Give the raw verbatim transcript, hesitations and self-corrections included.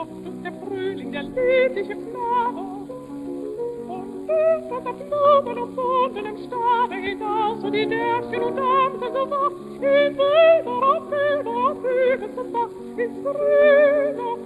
Nacht und der Frühling, der liebliche Knabe. Und unter der Blumen und Boden im Stabe hinaus, wo die Därchen und Amte so wach, in Wälder auf Hügel, auf Hügel zum Bach, ins Grüne